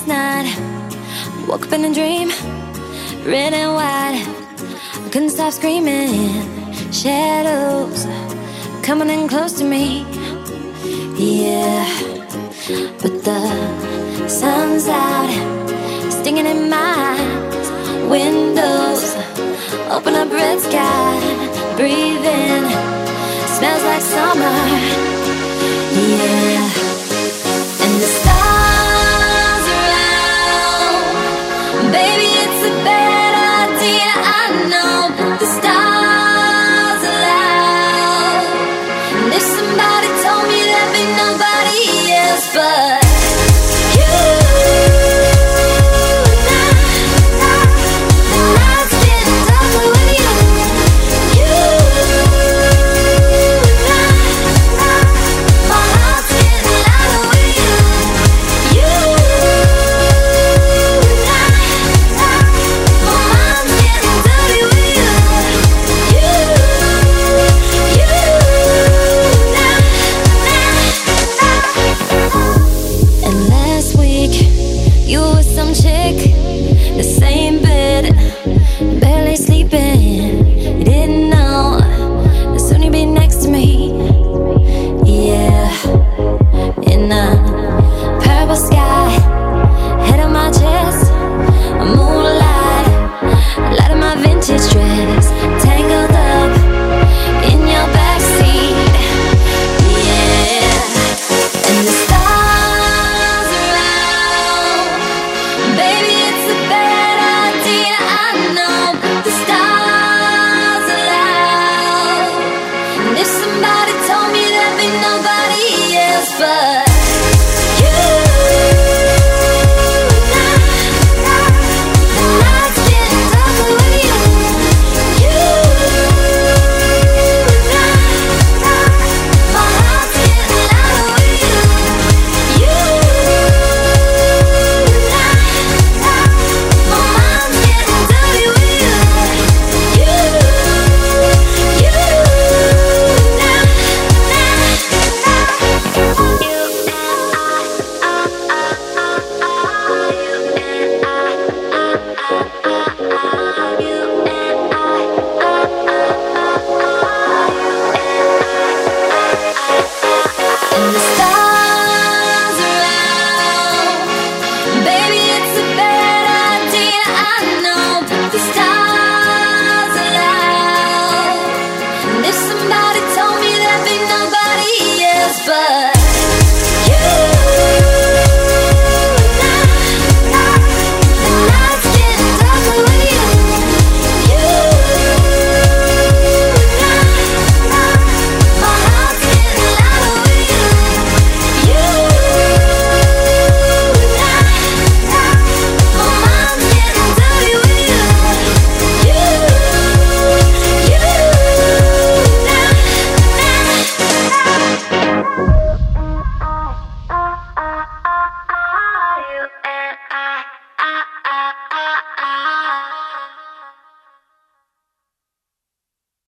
night, woke up in a dream, red and white. I couldn't stop screaming. Shadows coming in close to me. Yeah, but the sun's out, stinging in my windows. Open up, red sky, breathe in, smells like summer. Yeah.